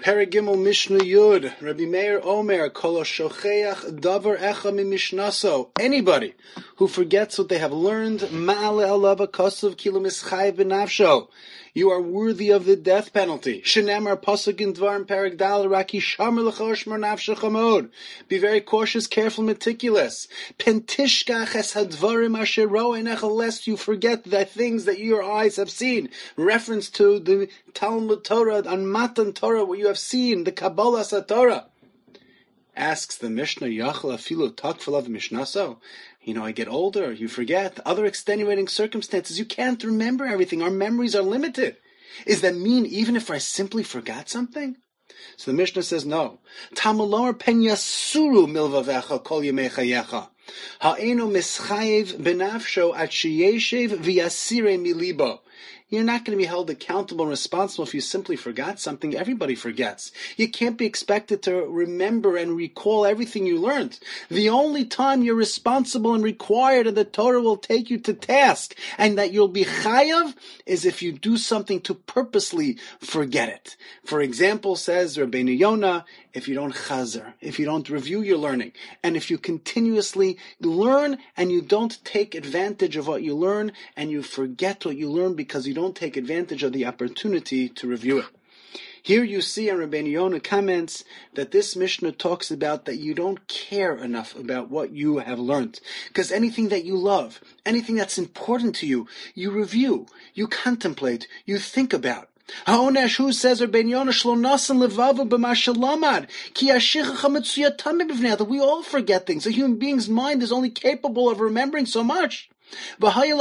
Perigimel Mishnah Yud, Rabbi Meir Omer, Kol Shocheach Davar Echa Mishnaso. Anybody who forgets what they have learned, Ma'ale Alava Kosav Kilo Mischai B'Nafsho, you are worthy of the death penalty. Shenemar Pasuk in Dvarim Perek Dal Raki Shamar L'Choshmar Nafsho Chamod. Be very cautious, careful, meticulous. Pentishkach Es Hadvarim Asher Ro'enecha, lest you forget the things that your eyes have seen. Reference to the Talmud Torah on Matan Torah, what you have seen, the Kabbalah Satorah. Asks the Mishnah, Yachal Afilu Takfalav Mishnaso. I get older, you forget. Other extenuating circumstances, you can't remember everything. Our memories are limited. Does that mean even if I simply forgot something? So the Mishnah says no. Tamalor pen yasuru milvavecha kol yemei chayecha. Ha'enu mischayev benafsho at sheyeshev v'yasire milibo. You're not going to be held accountable and responsible if you simply forgot something. Everybody forgets. You can't be expected to remember and recall everything you learned. The only time you're responsible and required and the Torah will take you to task and that you'll be chayav is if you do something to purposely forget it. For example, says Rabbeinu Yonah, if you don't chazer, if you don't review your learning, and if you continuously learn and you don't take advantage of what you learn and you forget what you learn because you don't take advantage of the opportunity to review it. Here you see, and Rabbeinu Yonah comments that this Mishnah talks about that you don't care enough about what you have learned. Because anything that you love, anything that's important to you, you review, you contemplate, you think about. Ha'onesh, who says Rabbeinu Yonah shlo nasan levavu b'mashalamad ki yashichacha mitzuyat tameh b'vnei adam. We all forget things. A human being's mind is only capable of remembering so much. You should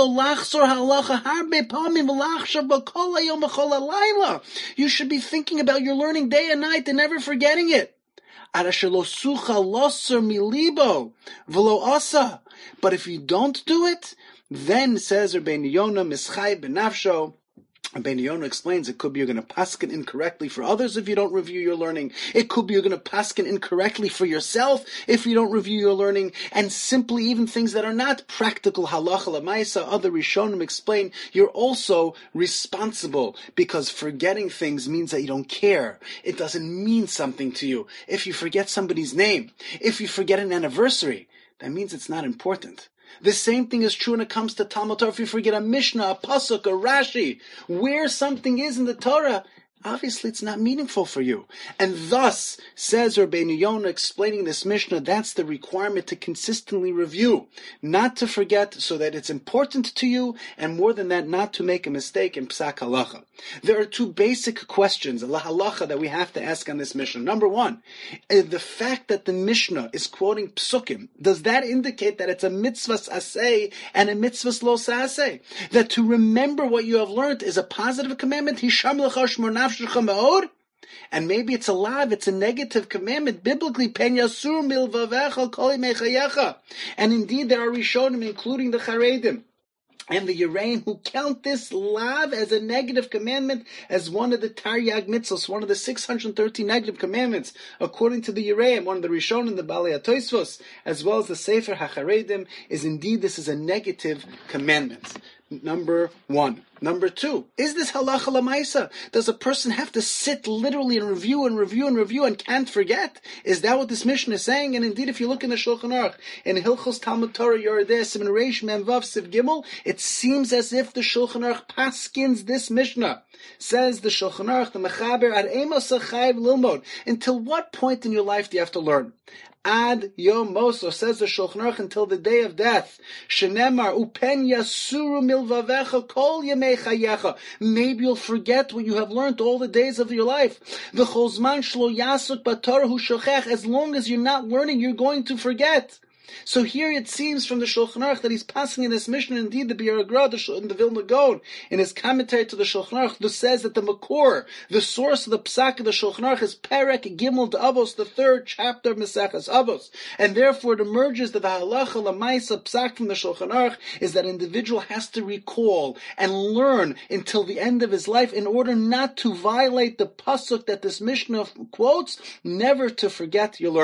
be thinking about your learning day and night and never forgetting it. But if you don't do it, then says Rabbeinu Yonah, Mischai b'nafsho. Rabbeinu Yonah explains it could be you're going to paskin incorrectly for others if you don't review your learning. It could be you're going to paskin incorrectly for yourself if you don't review your learning. And simply even things that are not practical halacha l'maisa, other Rishonim explain, you're also responsible because forgetting things means that you don't care. It doesn't mean something to you. If you forget somebody's name, if you forget an anniversary, that means it's not important. The same thing is true when it comes to Talmud Torah. If you forget a Mishnah, a Pasuk, a Rashi, where something is in the Torah, obviously it's not meaningful for you. And thus, says Rabbeinu Yonah explaining this Mishnah, that's the requirement to consistently review, not to forget so that it's important to you, and more than that, not to make a mistake in Psak Halacha. There are two basic questions, la halacha, that we have to ask on this Mishnah. Number one, the fact that the Mishnah is quoting Psukim, does that indicate that it's a mitzvah aseh and a mitzvah lo saseh? That to remember what you have learned is a positive commandment? Hisham l'cha shmor nafshecha me'od? And maybe it's a lav, it's a negative commandment. Biblically, pen yasur milvavecha kol yemei chayecha. And indeed, there are Rishonim, including the Charedim and the Yereim, who count this lav as a negative commandment, as one of the Taryag mitzvos, one of the 613 negative commandments, according to the Yereim, one of the Rishonim, the Balei HaTosfos, as well as the Sefer HaCharedim, is indeed this is a negative commandment. Number one. Number two, is this halacha l'maisa? Does a person have to sit literally and review and can't forget? Is that what this Mishnah is saying? And indeed, if you look in the Shulchan Aruch, in Hilchos Talmud Torah Yoredeh, Siman Reish Mem Vav Siv Gimel, it seems as if the Shulchan Aruch paskins this Mishnah. Says the Shulchan Aruch, the Mechaber, Ad Emos Chayiv Lilmod. Until what point in your life do you have to learn? Ad Yom Moso, says the Shulchan Aruch, until the day of death. Shenemar upen yasuru milvavecha kol yemei chayecha. Maybe you'll forget what you have learned all the days of your life. V'chol zman shlo yasuk b'Torah hu shochech. As long as you're not learning, you're going to forget. So here it seems from the Shulchan Aruch that he's passing in this Mishnah, indeed the Biur HaGra, in the Vilna Gaon, in his commentary to the Shulchan Aruch, that says that the Makor, the source of the Psak of the Shulchan Aruch, is Perek Gimel D'Avos, the third chapter of Maseches Avos. And therefore it emerges that the halacha l'maisa Psak from the Shulchan Aruch is that individual has to recall and learn until the end of his life in order not to violate the pasuk that this Mishnah quotes, never to forget your learning.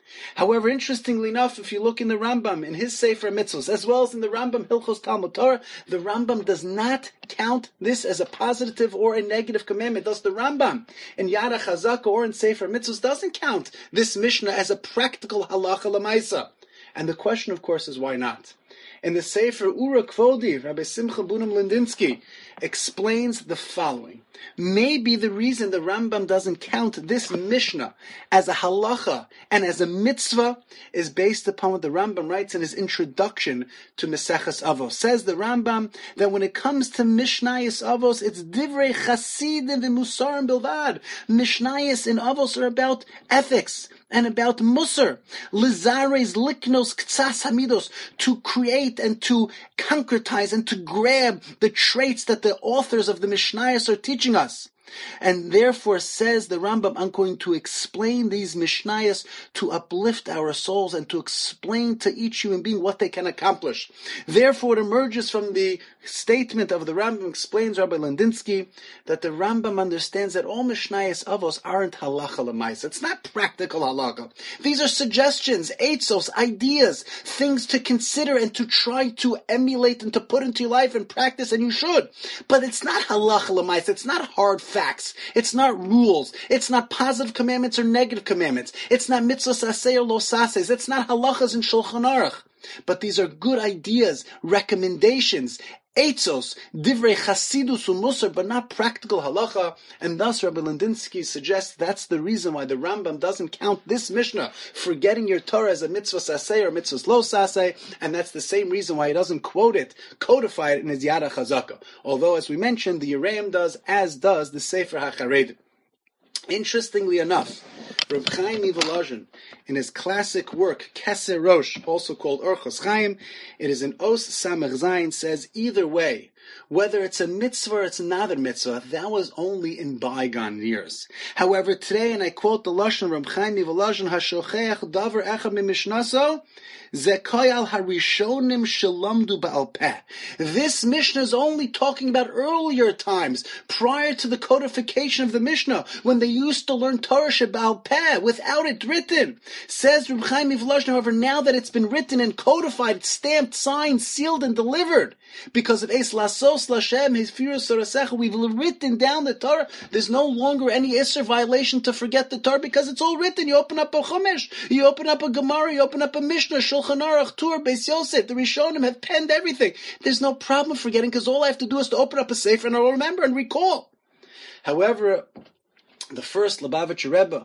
However, interestingly enough, if you look in the Rambam, in his Sefer Mitzvos, as well as in the Rambam Hilchos Talmud Torah, the Rambam does not count this as a positive or a negative commandment. Thus, the Rambam in Yad HaChazaka or in Sefer Mitzvos doesn't count this Mishnah as a practical halacha l'maisa. And the question, of course, is why not? In the Sefer Ura Kvodi, Rabbi Simcha Bunim Lindinsky explains the following. Maybe the reason the Rambam doesn't count this Mishnah as a halacha and as a mitzvah is based upon what the Rambam writes in his introduction to Meseches Avos. Says the Rambam that when it comes to Mishnayos Avos, it's divrei chasidim v'musarim bilvad. Mishnayos in Avos are about ethics and about musar, lizares liknos ktsas hamidos, to create and to concretize and to grab the traits that the authors of the Mishnayos are teaching us. And therefore, says the Rambam, I'm going to explain these Mishnayos to uplift our souls and to explain to each human being what they can accomplish. Therefore, it emerges from the statement of the Rambam, explains Rabbi Lindinsky, that the Rambam understands that all Mishnayos Avos aren't halacha l'maisa. It's not practical halacha. These are suggestions, eitzos, ideas, things to consider and to try to emulate and to put into your life and practice, and you should. But it's not halacha l'maisa. It's not hard facts. It's not rules. It's not positive commandments or negative commandments. It's not mitzvahs aseh or lo sases. It's not halachas in Shulchan Aruch. But these are good ideas, recommendations, eitzos, divrei chasidus umusar, but not practical halacha. And thus Rabbi Lindinsky suggests that's the reason why the Rambam doesn't count this Mishnah, forgetting your Torah, as a mitzvah saseh or mitzvah lo saseh, and that's the same reason why he doesn't quote it, codify it in his Yad HaChazaka. Although, as we mentioned, the Yereim does, as does the Sefer HaCharedim. Interestingly enough, Reb Chaim Volozhin, in his classic work, Keser Rosh, also called Orchos Chaim, it is in Os Samech Zayin, says either way, whether it's a mitzvah or it's not a mitzvah, that was only in bygone years. However, today, and I quote the Lashon Reb Chaim Volozhin, Hashocheach davar echad mimishnaso, zekoy al harishonim shelamdu ba'al peh. This Mishnah is only talking about earlier times, prior to the codification of the Mishnah, when they used to learn Torah sheba'al peh, without it written. Says Reb Chaim Volozhin, however, now that it's been written and codified, stamped, signed, sealed, and delivered, because of Eis Lasos Lashem, His Furious Sorasecha, we've written down the Torah. There's no longer any Isser violation to forget the Torah, because it's all written. You open up a Chumash, you open up a Gemara, you open up a Mishnah, Shulchan Aruch, Tur, Beis Yosef, the Rishonim have penned everything. There's no problem forgetting, because all I have to do is to open up a Sefer and I'll remember and recall. However, the first Lubavitcher Rebbe,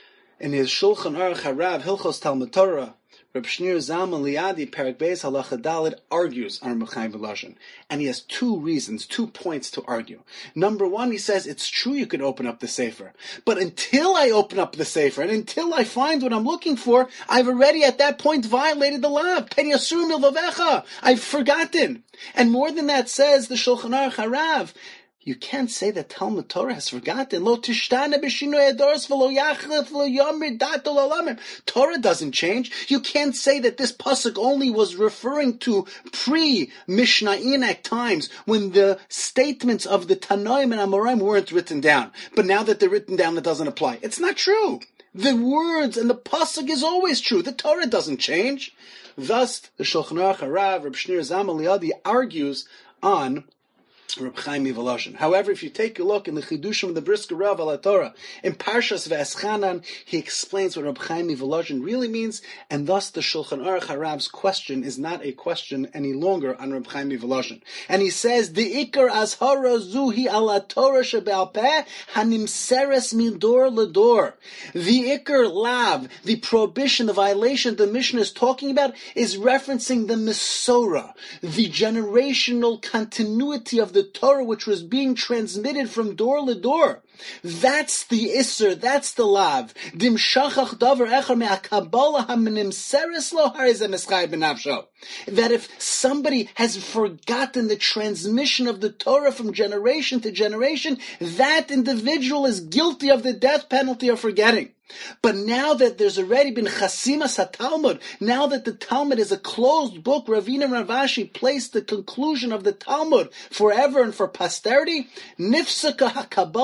in his Shulchan Aruch Harav, Hilchos Talmud Torah, Reb Shneur Zalman Liadi, Perek Beis Halacha Daled, argues on Reb Chaim Volozhin. And he has 2 reasons, 2 points to argue. Number 1, he says, it's true you can open up the Sefer. But until I open up the Sefer, and until I find what I'm looking for, I've already at that point violated the law. Pen Yasur Milvavecha. I've forgotten. And more than that, says the Shulchan Aruch Harav, you can't say that Talmud Torah has forgotten. Lo tishtana b'shinui hadoros v'lo yachlef v'lo yomir dato l'olamim. Torah doesn't change. You can't say that this pasuk only was referring to pre-Mishnaitic times when the statements of the Tanoim and Amoraim weren't written down. But now that they're written down, it doesn't apply. It's not true. The words and the pasuk is always true. The Torah doesn't change. Thus, the Shulchan Aruch Harav, Reb Shneur Zalman Liadi, argues on Reb Chaim Volozhin. However, if you take a look in the Chidushim of the Brisker Rav al Torah, in Parshas V'Eschanan, he explains what Reb Chaim Volozhin really means, and thus the Shulchan Aruch Harav's question is not a question any longer on Reb Chaim Volozhin. And he says, the Ikar Azhara Zuhi ala Torah shebe'al peh hanimseres midor ledor. The Ikar Lav, the prohibition, the violation the Mishnah is talking about, is referencing the Mesorah, the generational continuity of the Torah which was being transmitted from door to door. That's the Isser, that's the Lav. Dim shachach davar echar me'akabala ha'menimseres lo harizeh meschai b'nafsho. That if somebody has forgotten the transmission of the Torah from generation to generation, that individual is guilty of the death penalty of forgetting. But now that there's already been Chasimas HaTalmud, now that the Talmud is a closed book, Ravina and Ravashi placed the conclusion of the Talmud forever and for posterity, Nifsaka HaKabbalah Shel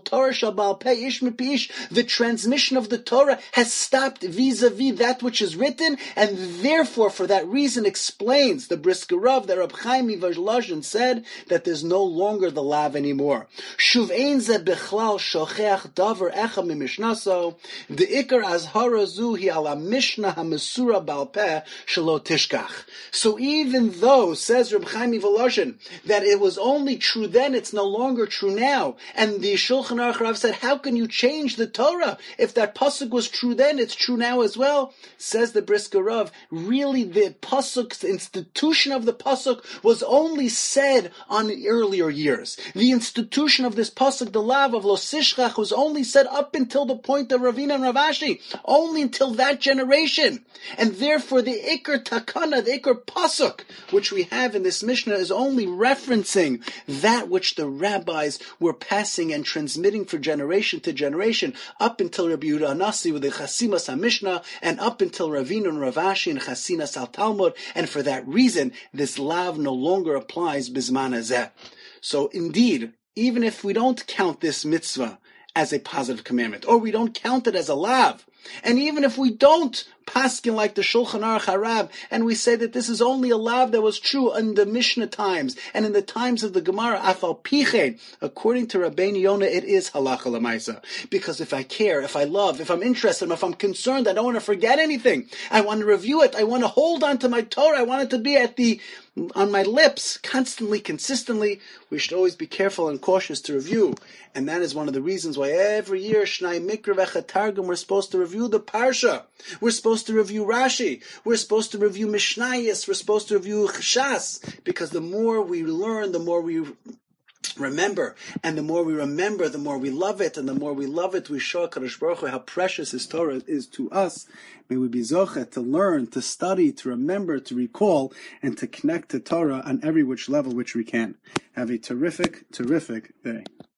Torah shall Baal Peh ish mipi ish. The transmission of the Torah has stopped vis-a-vis that which is written, and therefore, for that reason, explains the Brisker Rav that Reb Chaim Volozhin said that there's no longer the lav anymore. Shuv ein ze bechlal shocheach davar echa mimishnaso. The ikar azhara zu hi ala mishnah hamesura Baal Peh shelo tishkach. So even though, says Reb Chaim Volozhin, that it was only true then, it's no longer true now. And the Shulchan Aruch Rav said, how can you change the Torah? If that pasuk was true then, it's true now as well. Says the Brisker Rav, really the pasuk, the institution of the pasuk was only said on the earlier years. The institution of this pasuk, the lav of Lo Sishchach, was only said up until the point of Ravina and Rav Ashi, only until that generation. And therefore the Iker Takana, the Iker pasuk, which we have in this Mishnah, is only referencing that which the rabbis were passing and transmitting for generation to generation, up until Rabbi Yehuda Hanasi with the Chasimas HaMishnah, and up until Ravina and Rav Ashi and Chasinas Al-Talmud, and for that reason, this lav no longer applies Bizman Hazeh. So indeed, even if we don't count this mitzvah as a positive commandment, or we don't count it as a lav, and even if we don't paskin like the Shulchan Aruch Harab, and we say that this is only a lav that was true in the Mishnah times and in the times of the Gemara, afal piche, according to Rabbeinu Yonah, it is halacha l'maisa. Because if I care, if I love, if I'm interested, if I'm concerned, I don't want to forget anything. I want to review it. I want to hold on to my Torah. I want it to be on my lips constantly, consistently. We should always be careful and cautious to review. And that is one of the reasons why every year, Shnai Mikra V'Echat Targum, we're supposed to review the Parsha. We're supposed to review Rashi. We're supposed to review Mishnayos. We're supposed to review Chashas. Because the more we learn, the more we remember. And the more we remember, the more we love it. And the more we love it, we show HaKadosh Baruch Hu how precious His Torah is to us. May we be zochet to learn, to study, to remember, to recall, and to connect to Torah on every which level which we can. Have a terrific, terrific day.